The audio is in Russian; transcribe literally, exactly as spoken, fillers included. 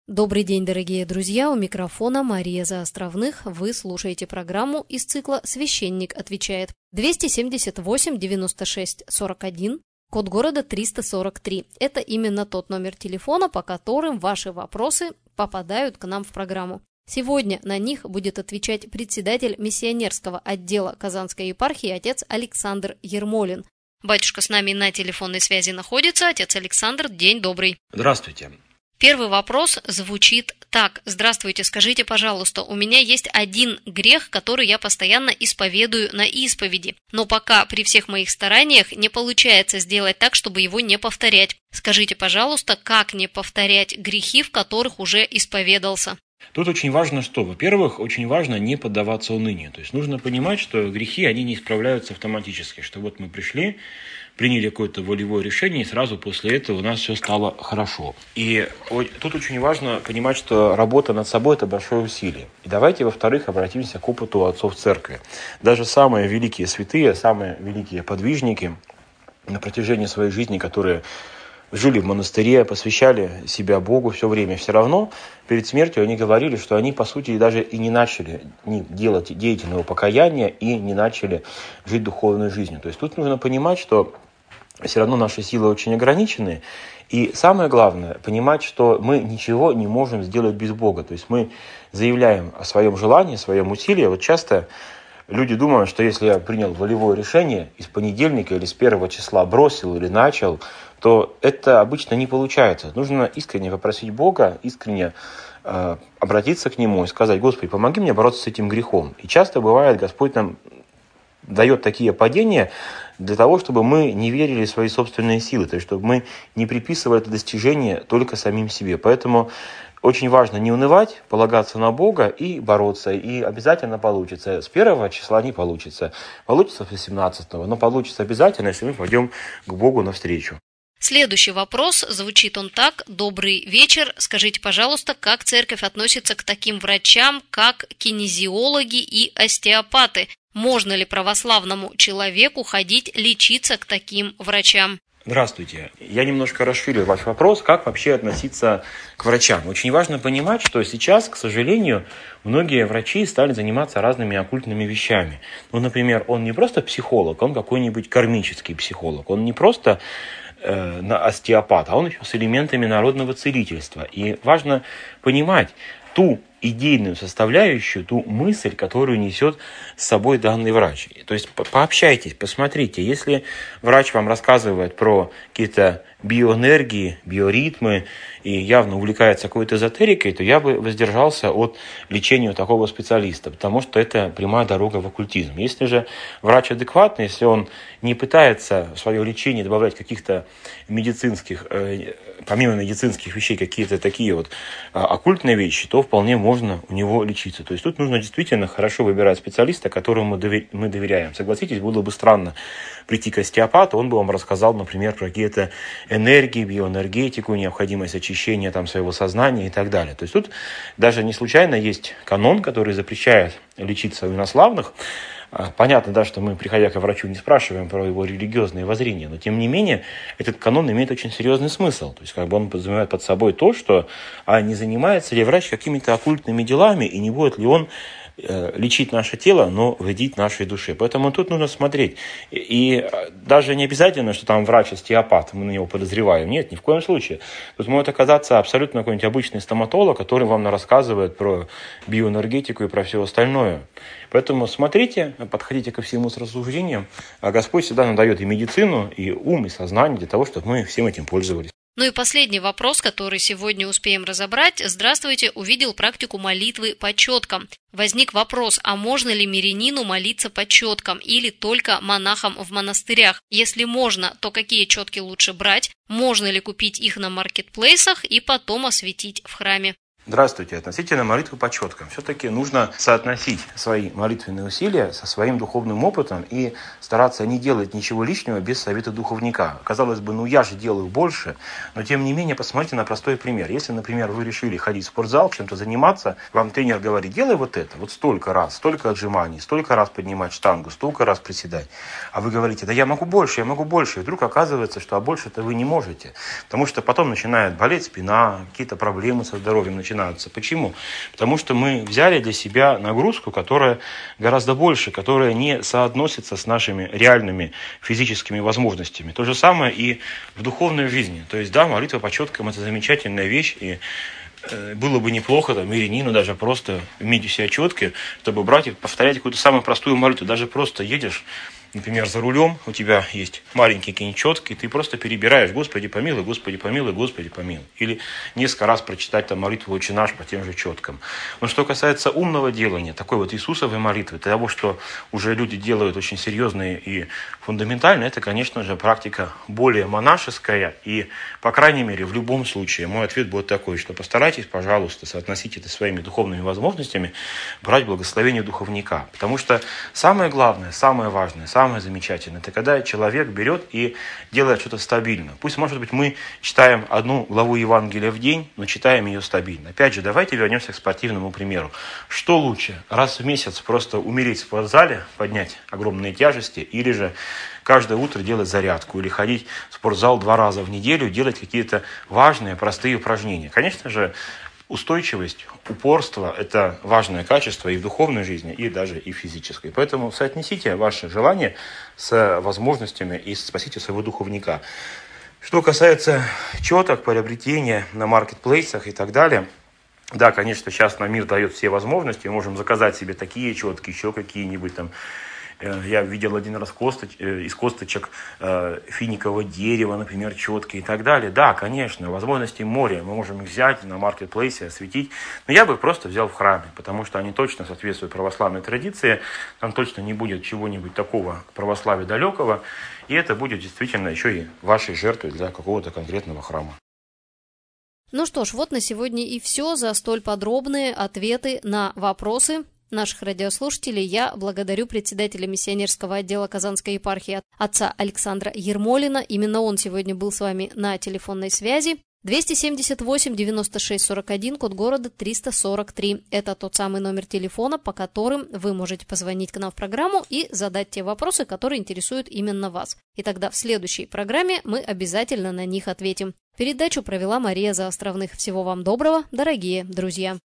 Добрый день, дорогие друзья, у микрофона Мария Заостровных. Вы слушаете программу из цикла «Священник отвечает». двести семьдесят восемь девяносто шесть сорок один, код города триста сорок три. Это именно тот номер телефона, по которым ваши вопросы попадают к нам в программу. Сегодня на них будет отвечать председатель миссионерского отдела Казанской епархии отец Александр Ермолин. Батюшка с нами на телефонной связи находится. Отец Александр, день добрый. Здравствуйте. Первый вопрос звучит так. Здравствуйте, скажите, пожалуйста, у меня есть один грех, который я постоянно исповедую на исповеди, но пока при всех моих стараниях не получается сделать так, чтобы его не повторять. Скажите, пожалуйста, как не повторять грехи, в которых уже исповедался? Тут очень важно что? Во-первых, очень важно не поддаваться унынию. То есть нужно понимать, что грехи, они не исправляются автоматически. Что вот мы пришли, приняли какое-то волевое решение, и сразу после этого у нас все стало хорошо. И тут очень важно понимать, что работа над собой – это большое усилие. И давайте, во-вторых, обратимся к опыту отцов церкви. Даже самые великие святые, самые великие подвижники на протяжении своей жизни, которые жили в монастыре, посвящали себя Богу все время, все равно перед смертью они говорили, что они, по сути, даже и не начали делать деятельного покаяния и не начали жить духовной жизнью. То есть тут нужно понимать, что все равно наши силы очень ограничены. И самое главное, понимать, что мы ничего не можем сделать без Бога. То есть мы заявляем о своем желании, о своем усилии. Вот часто люди думают, что если я принял волевое решение из понедельника или с первого числа бросил или начал, то это обычно не получается. Нужно искренне попросить Бога, искренне э, обратиться к Нему и сказать: Господи, помоги мне бороться с этим грехом. И часто бывает, Господь нам дает такие падения для того, чтобы мы не верили в свои собственные силы, то есть чтобы мы не приписывали это достижение только самим себе. Поэтому очень важно не унывать, полагаться на Бога и бороться. И обязательно получится. С первого числа не получится. Получится с восемнадцатого, но получится обязательно, если мы пойдем к Богу навстречу. Следующий вопрос, звучит он так. Добрый вечер. Скажите, пожалуйста, как церковь относится к таким врачам, как кинезиологи и остеопаты? Можно ли православному человеку ходить лечиться к таким врачам? Здравствуйте. Я немножко расширю ваш вопрос, как вообще относиться к врачам. Очень важно понимать, что сейчас, к сожалению, многие врачи стали заниматься разными оккультными вещами. Ну, например, он не просто психолог, он какой-нибудь кармический психолог. Он не просто э, остеопат, а он еще с элементами народного целительства. И важно понимать ту идейную составляющую, ту мысль, которую несет с собой данный врач. То есть пообщайтесь, посмотрите. Если врач вам рассказывает про какие-то биоэнергии, биоритмы и явно увлекается какой-то эзотерикой, то я бы воздержался от лечения у такого специалиста, потому что это прямая дорога в оккультизм. Если же врач адекватный, если он не пытается в свое лечение добавлять каких-то медицинских, э, помимо медицинских вещей, какие-то такие вот э, оккультные вещи, то вполне можно у него лечиться. То есть тут нужно действительно хорошо выбирать специалиста, которому мы доверяем. Согласитесь, было бы странно прийти к остеопату, он бы вам рассказал, например, про какие-то энергии, биоэнергетику, необходимость очищения там, своего сознания и так далее. То есть тут даже не случайно есть канон, который запрещает лечиться у инославных. Понятно, да, что мы, приходя к врачу, не спрашиваем про его религиозные воззрения, но тем не менее этот канон имеет очень серьезный смысл. То есть как бы он подразумевает под собой то, что а не занимается ли врач какими-то оккультными делами и не будет ли он лечить наше тело, но вредить нашей душе. Поэтому тут нужно смотреть. И даже не обязательно, что там врач-остеопат, мы на него подозреваем. Нет, ни в коем случае. Тут может оказаться абсолютно какой-нибудь обычный стоматолог, который вам рассказывает про биоэнергетику и про все остальное. Поэтому смотрите, подходите ко всему с рассуждением. А Господь всегда нам дает и медицину, и ум, и сознание для того, чтобы мы всем этим пользовались. Ну и последний вопрос, который сегодня успеем разобрать. Здравствуйте, увидел практику молитвы по четкам. Возник вопрос, а можно ли мирянину молиться по четкам или только монахам в монастырях? Если можно, то какие четки лучше брать? Можно ли купить их на маркетплейсах и потом осветить в храме? Здравствуйте. Относительно молитвы по четкам. Все-таки нужно соотносить свои молитвенные усилия со своим духовным опытом и стараться не делать ничего лишнего без совета духовника. Казалось бы, ну я же делаю больше, но тем не менее посмотрите на простой пример. Если, например, вы решили ходить в спортзал, чем-то заниматься, вам тренер говорит, делай вот это, вот столько раз, столько отжиманий, столько раз поднимать штангу, столько раз приседать. А вы говорите, да я могу больше, я могу больше. И вдруг оказывается, что а больше-то вы не можете. Потому что потом начинает болеть спина, какие-то проблемы со здоровьем начинают. Почему? Потому что мы взяли для себя нагрузку, которая гораздо больше, которая не соотносится с нашими реальными физическими возможностями. То же самое и в духовной жизни. То есть, да, молитва по четкам – это замечательная вещь, и было бы неплохо, там, мирянину даже просто иметь у себя четки, чтобы брать и повторять какую-то самую простую молитву. Даже просто едешь, например, за рулем, у тебя есть маленькие какие-нибудь четки, и ты просто перебираешь «Господи помилуй, Господи помилуй, Господи помилуй». Или несколько раз прочитать там молитву «Отче наш» по тем же четкам. Но что касается умного делания, такой вот Иисусовой молитвы, того, что уже люди делают очень серьезные и фундаментальные, это, конечно же, практика более монашеская. И, по крайней мере, в любом случае, мой ответ будет такой, что постарайтесь, пожалуйста, соотносить это своими духовными возможностями, брать благословение духовника. Потому что самое главное, самое важное, самое замечательное, это когда человек берет и делает что-то стабильно. Пусть, может быть, мы читаем одну главу Евангелия в день, но читаем ее стабильно. Опять же, давайте вернемся к спортивному примеру. Что лучше? Раз в месяц просто умереть в спортзале, поднять огромные тяжести, или же каждое утро делать зарядку, или ходить в спортзал два раза в неделю, делать какие-то важные, простые упражнения. Конечно же, устойчивость, упорство – это важное качество и в духовной жизни, и даже и в физической. Поэтому соотнесите ваши желания с возможностями и спасите своего духовника. Что касается четок, приобретения на маркетплейсах и так далее, да, конечно, сейчас нам мир дает все возможности, мы можем заказать себе такие четки, еще какие-нибудь там. Я видел один раз косточ, из косточек э, финикового дерева, например, четкие и так далее. Да, конечно, возможностей море. Мы можем их взять на маркетплейсе, осветить. Но я бы их просто взял в храме, потому что они точно соответствуют православной традиции. Там точно не будет чего-нибудь такого православия далекого. И это будет действительно еще и вашей жертвой для какого-то конкретного храма. Ну что ж, вот на сегодня и все за столь подробные ответы на вопросы наших радиослушателей. Я благодарю председателя миссионерского отдела Казанской епархии отца Александра Ермолина. Именно он сегодня был с вами на телефонной связи. двести семьдесят восемь девяносто шесть сорок один, код города триста сорок три. Это тот самый номер телефона, по которым вы можете позвонить к нам в программу и задать те вопросы, которые интересуют именно вас. И тогда в следующей программе мы обязательно на них ответим. Передачу провела Мария Заостровных. Всего вам доброго, дорогие друзья.